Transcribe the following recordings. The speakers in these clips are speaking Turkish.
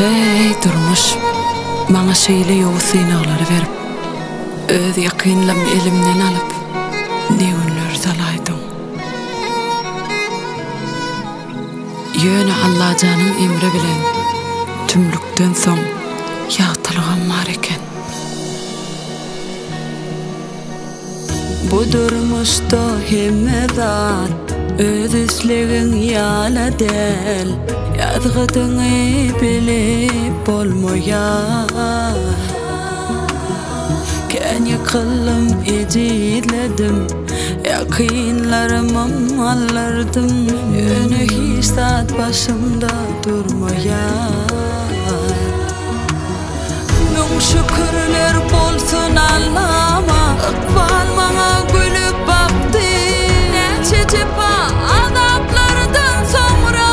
Hey durmuş, bana şeýle ýowy synaglary berip, öz ýakynlam elimden alyp, ne günler salaýdyň. Ýöne Allahjanyň emri bilen tümlükden soň ýatylgan bar eken. Bu durmuşda hemme zat öz islegiň ýala del, ýazgydyňy bilip bolmaýar. Kän ýakylym ejidledim, ýakynlarymam allardım, ýöne hiç zat başymda durmaýar. Müň şükürler bolsun Allah'ma, ykbal maňa gülüp bakdy, näçe jepa azaplardan soňra.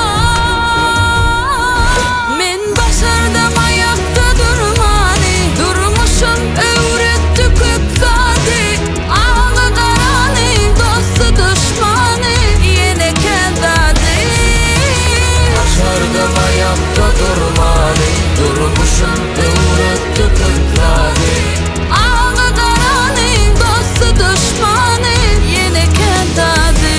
Men başardym aýakda durmany, durmuşum öwretdi köp zady, aňy garany, dosty düşmany, ýene keldady. Başardym aýakda durmany, durmuşum öwretdi köp zady, aňy garany, dosty düşmany, ýene keldady.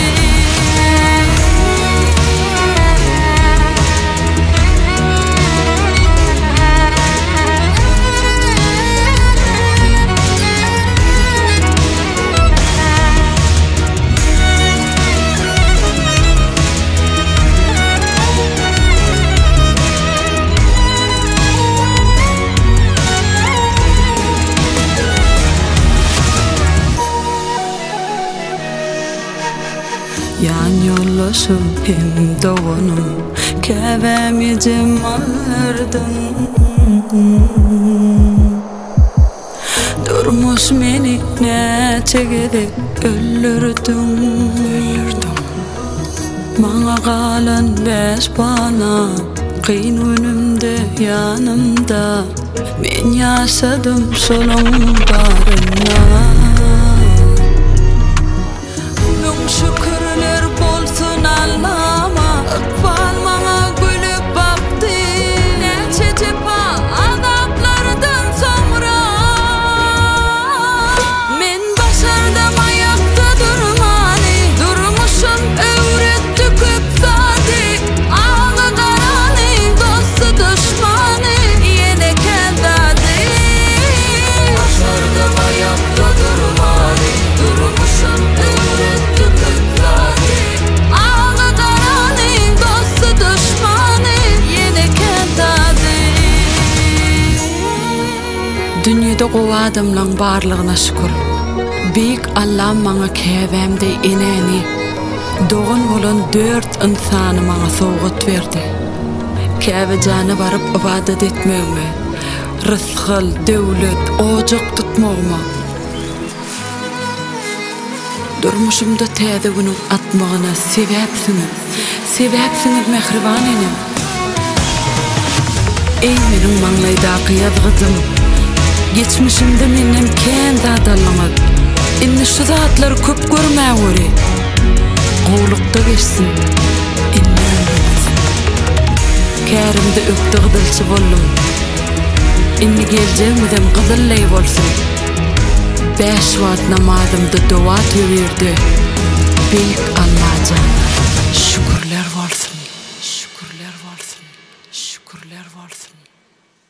Yan yollaşım hem doğanım, käbämi cemallardan. Durmuş meni näçe gezek öldürdüm. Maňa galan beş bana, kyn önümde yanımda, men ýaşadym şoluň baryna. Şükürler bolsun Allah'ma, ykbal maňa gülüp bakdy, näçe jepa azaplardan soňra. Men başardym aýakda durmany, durmuşum öwretdi köp zady, aňy garany, dosty düşmany, ýene keldady. başardym aýakda durmany, durmuşum öwretdi köp zady, aňy garany, dosty düşmany, ýene keldady. Dünýede gowy adamlaryň barlygyna şükür. Büyük Allah maňa käbämde eneni, dogan bolan 4 insany maňa sowgat berdi. Käbe jana baryp ibadat etmegme, rızkyl, döwlet, ojak tutmagma. Durmuşumda täze günüň atmagyna sebäpsiňiz mehriban enem. Ey meniň maňlaýdaky ýazgydym, geçmişimde menem kän zadalyňyz, indi şu zatlary köp görmäweri. Gowlukda geçsin, indi ömrümiz. Kärimde ökdi gydylçy boldum, indi geljeğimizem gyzyllaý bolsun. 5 wagt namazymda dowa töwerdi. Büyük Allah'a şükürler bolsun. Şükürler bolsun. Şükürler bolsun.